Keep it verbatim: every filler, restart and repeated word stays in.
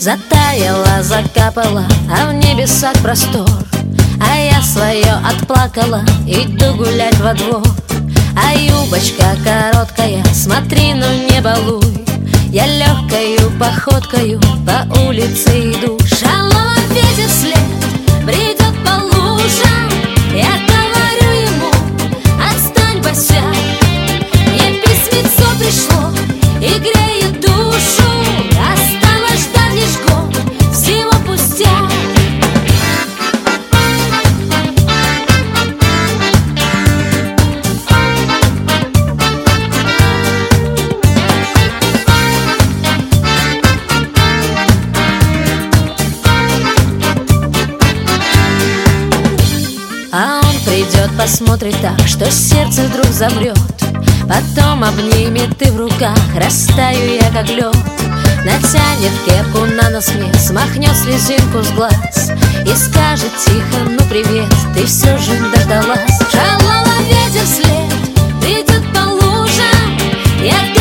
Затаяла, закапала, а в небесах простор. А я свое отплакала, иду гулять во двор. А юбочка короткая, смотри, но не балуй. Я легкою походкою по улице иду. Шалом, ветер вслед бредет по лужам. Я говорю ему: отстань, босяк. Мне письмецо пришло и греет душу. Осталось ждать лишь год, всего пустяк. А он придет, посмотрит так, что сердце вдруг замрет. Потом обнимет и в руках растаю я, как лед. Натянет кепку на нос мне, смахнет слезинку с глаз и скажет тихо: ну привет, ты все же дождалась. Шалом, ветер вслед бредет по лужам. Я